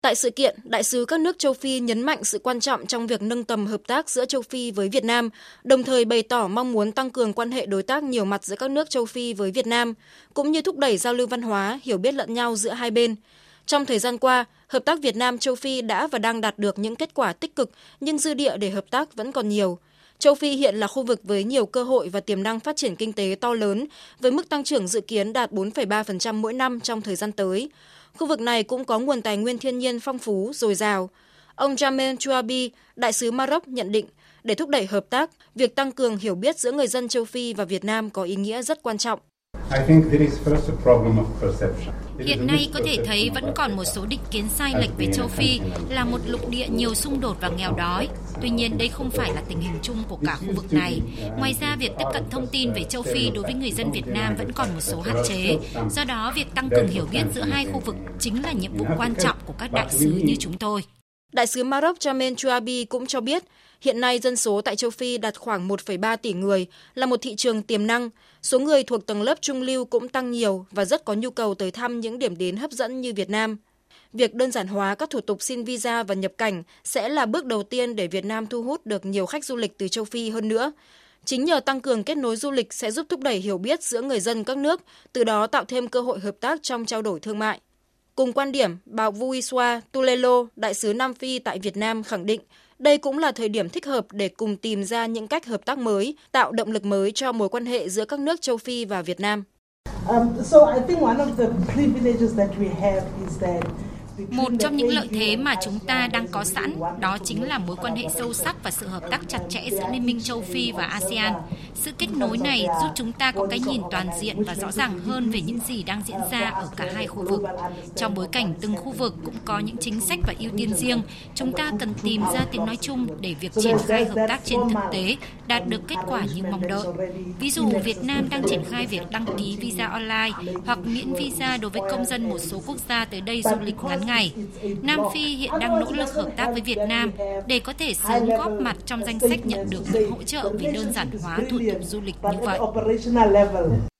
Tại sự kiện, đại sứ các nước châu Phi nhấn mạnh sự quan trọng trong việc nâng tầm hợp tác giữa châu Phi với Việt Nam, đồng thời bày tỏ mong muốn tăng cường quan hệ đối tác nhiều mặt giữa các nước châu Phi với Việt Nam, cũng như thúc đẩy giao lưu văn hóa, hiểu biết lẫn nhau giữa hai bên. Trong thời gian qua, hợp tác Việt Nam-châu Phi đã và đang đạt được những kết quả tích cực, nhưng dư địa để hợp tác vẫn còn nhiều. Châu Phi hiện là khu vực với nhiều cơ hội và tiềm năng phát triển kinh tế to lớn, với mức tăng trưởng dự kiến đạt 4,3% mỗi năm trong thời gian tới. Khu vực này cũng có nguồn tài nguyên thiên nhiên phong phú, dồi dào. Ông Jamel Chouabi, đại sứ Maroc nhận định, để thúc đẩy hợp tác, việc tăng cường hiểu biết giữa người dân châu Phi và Việt Nam có ý nghĩa rất quan trọng. Hiện nay có thể thấy vẫn còn một số định kiến sai lệch về châu Phi là một lục địa nhiều xung đột và nghèo đói. Tuy nhiên, đây không phải là tình hình chung của cả khu vực này. Ngoài ra, việc tiếp cận thông tin về châu Phi đối với người dân Việt Nam vẫn còn một số hạn chế. Do đó, việc tăng cường hiểu biết giữa hai khu vực chính là nhiệm vụ quan trọng của các đại sứ như chúng tôi. Đại sứ Maroc Jamel Chouabi cũng cho biết, hiện nay dân số tại châu Phi đạt khoảng 1,3 tỷ người, là một thị trường tiềm năng. Số người thuộc tầng lớp trung lưu cũng tăng nhiều và rất có nhu cầu tới thăm những điểm đến hấp dẫn như Việt Nam. Việc đơn giản hóa các thủ tục xin visa và nhập cảnh sẽ là bước đầu tiên để Việt Nam thu hút được nhiều khách du lịch từ châu Phi hơn nữa. Chính nhờ tăng cường kết nối du lịch sẽ giúp thúc đẩy hiểu biết giữa người dân các nước, từ đó tạo thêm cơ hội hợp tác trong trao đổi thương mại. Cùng quan điểm, bà Vuiswa Tulelo, đại sứ Nam Phi tại Việt Nam khẳng định, đây cũng là thời điểm thích hợp để cùng tìm ra những cách hợp tác mới, tạo động lực mới cho mối quan hệ giữa các nước châu Phi và Việt Nam. Một trong những lợi thế mà chúng ta đang có sẵn đó chính là mối quan hệ sâu sắc và sự hợp tác chặt chẽ giữa Liên minh châu Phi và ASEAN. Sự kết nối này giúp chúng ta có cái nhìn toàn diện và rõ ràng hơn về những gì đang diễn ra ở cả hai khu vực. Trong bối cảnh từng khu vực cũng có những chính sách và ưu tiên riêng, chúng ta cần tìm ra tiếng nói chung để việc triển khai hợp tác trên thực tế đạt được kết quả như mong đợi. Ví dụ, Việt Nam đang triển khai việc đăng ký visa online hoặc miễn visa đối với công dân một số quốc gia tới đây du lịch ngắn ngày. Nam Phi hiện đang nỗ lực hợp tác với Việt Nam để có thể sớm góp mặt trong danh sách nhận được những hỗ trợ về đơn giản hóa thủ tục du lịch như vậy.